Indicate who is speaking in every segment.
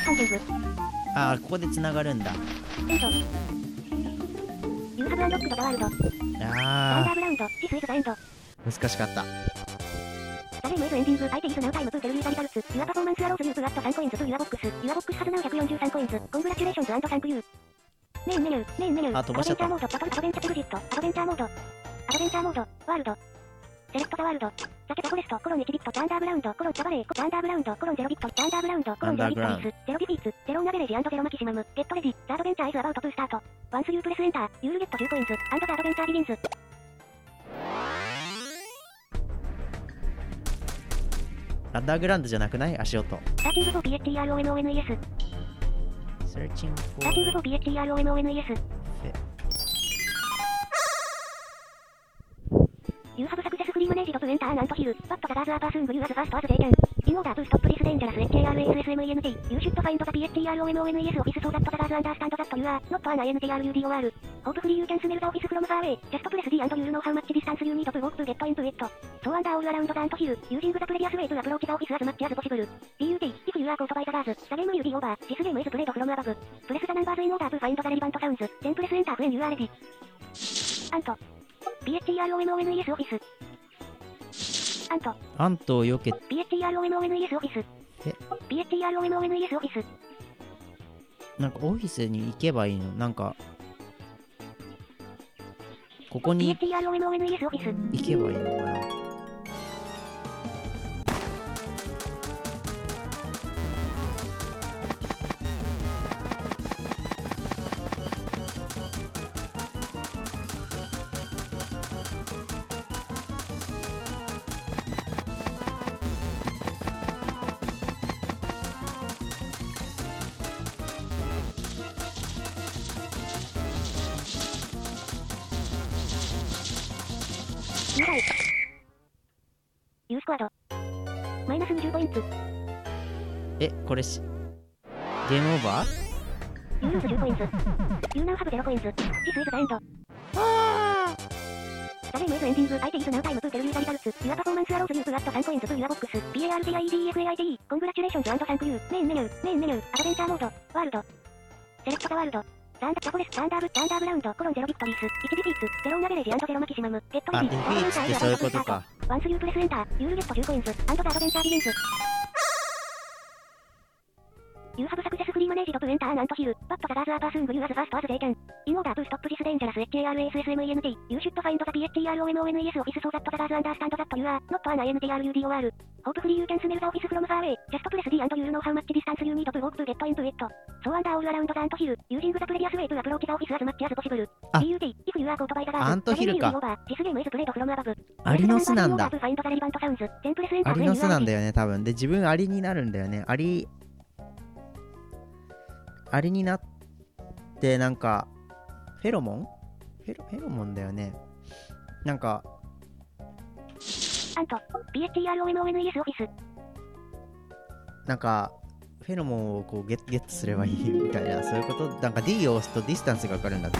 Speaker 1: ハンデング。
Speaker 2: ああ、ここで繋がるんだ。
Speaker 1: エンド。ユーハブアンロックドザワールド。アンダ
Speaker 2: あ
Speaker 1: ーグラウンド。ジスイズザエンド。
Speaker 2: あ、難しかった。
Speaker 1: ザレイムエズエンディング。相手イズナウタイムプーテルリーザリザルツ。ユアパフォーマンスアローズユープアット3コインズプユアボックス。ユアボックスハズナウ143コインズ。コングラチュレーションズ&サンクユー。メインメニュー。メインメニュー。
Speaker 2: あ飛ばしちゃった。
Speaker 1: アドベンチャーモード。アドベンチャープロジェクト。アドベンチャーモード。アドベンチャーモード。ワールド。セレクトザワールド。ザケタフォレスト、コロン1ビット、アンダーグラウンド、コロンザバレー、アンダーグラウンド、コロン0ビット、アンダーグラウンド、コロン0ビットリス、0ディフィーツ、0オンアベレージ&0マキシマム、ゲットレジ、ザアドベンチャーイズアバウトプースタート。ワンスユープレスエンター、ユールゲット10コインズ、アンドザアドベンチャービギンズ。
Speaker 2: アンダーグラウンドじゃなくない？足音。
Speaker 1: サーチングフォー PHTROMONES。
Speaker 2: Searching
Speaker 1: サーチング
Speaker 2: for
Speaker 1: フォー PHTROMONES。You have successfully managed to enter an ant hill, but the others are soon will you as fast as they can. In order to stop this dangerous HARASSMENT, you should find the PHTROMONES office so that the others understand that you are not an INTRUDOR. Hopefully you can smell the office from far away. Just press D and you'll know how much distance you need to walk to get into it. So wander all around the ant hill, using the previous way to approach the office as much as possible. DUT, if you are caught by the others, the game will be over. This game is played from above. Press the numbers in order to find the relevant sounds. Then press enter when you are ready. Ant. PHTROMONES オフィス。アント。
Speaker 2: アントを避け
Speaker 1: PHTROMONES オフィス。PHTROMONES オフィス。
Speaker 2: なんかオフィスに行けばいいの？なんかここに
Speaker 1: PHTROMONES オフィス。
Speaker 2: 行けばいいのかな？
Speaker 1: ユースクワード。マイナス20ポイント。
Speaker 2: これゲームオーバー？
Speaker 1: ユールーズ10コインズ。ユーナウハブ0コインズ。ジスイズザエンド。ザレイムエズエンディング。相手イズナウタイムプーテルリーザリザルツ。ユアパフォーマンスアローズユープアット3コインズプユアボックス。PARTIEDFAITE。コングラチュレーションズ&サンクユー。メインメニュー。メインメニュー。アドベンチャーモード。ワールド。セレクトザワールド。ザンダーフォレスト、アンダーグラウンド、コロン0ビクトリース、1ディフィーツ、0オンアベレージ&0マキシマム、ゲットレディ、
Speaker 2: ディフィーツってそういうことか。
Speaker 1: ワンスユープレスエンター、ユールゲット10コインズ、アンドザアドベンチャービギンズ。You have successfully managed to enter an ant hill, but the others are soon will you as fast as they can. In order to stop this dangerous HARASSMENT, you should find the PHTROMONES office so that the others understand that you are not an INTRUDOR. Hopefully you can smell the office from far away. Just press D and you'll know how much distance you need to walk to get into it. So wander all around the ant hill, using the previous way to approach the office as much as possible. DUT, if you are caught by the others,
Speaker 2: アントヒルか。
Speaker 1: this game is played from above.
Speaker 2: アリの巣なんだ。
Speaker 1: Find the relevant sounds, then press enter
Speaker 2: アリの巣なんだ
Speaker 1: when you are ready.
Speaker 2: よね、多分。で、自分アリになるんだよね。アリになって、なんか、フェロモンだよね。なんか、
Speaker 1: アント、PHTROMONES オフィス。
Speaker 2: なんか、フェロモンをこうゲットすればいいみたいな、そういうこと。なんか D を押すとディスタンスがかかるんだって。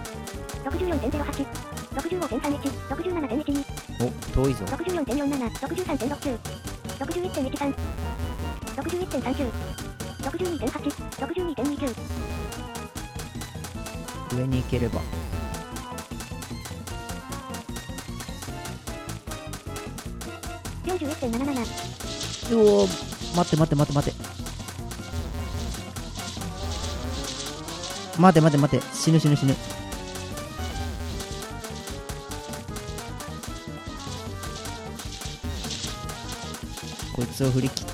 Speaker 1: 64.08、65.31、67.12。
Speaker 2: お、遠いぞ。
Speaker 1: 64.47、63.69、61.13、61.30、62.8、62.29。
Speaker 2: 上に行ければ。
Speaker 1: 41.77。
Speaker 2: おー、待って。待て。死ぬ。こいつを振り切って。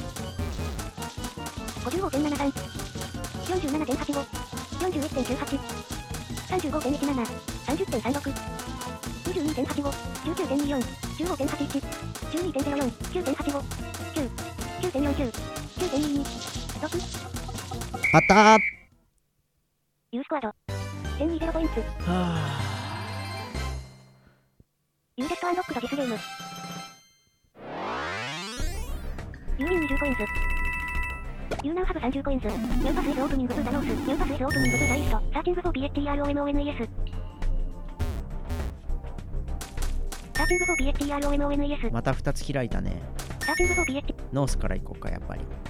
Speaker 1: 55.73、47.85、41.98、35.17、30.36、22.85、19.24、15.81、12.04、9.85、9、9.49、9.22、6。
Speaker 2: あったー。
Speaker 1: ユースクワード。1020ポイント。ユーレストアンロックドディスゲーム。ユーイン20コインズ。ユーナウハブ30コインズ。ニューパスイズオープニングトゥーザノース。ニューパスイズオープニングトゥーザイースト。サーチングフォー PHTROMONES。サーチングフォー PHTROMONES。
Speaker 2: また2つ開いたね。
Speaker 1: サーチングフォー PHT。
Speaker 2: ノースから行こうか、やっぱり。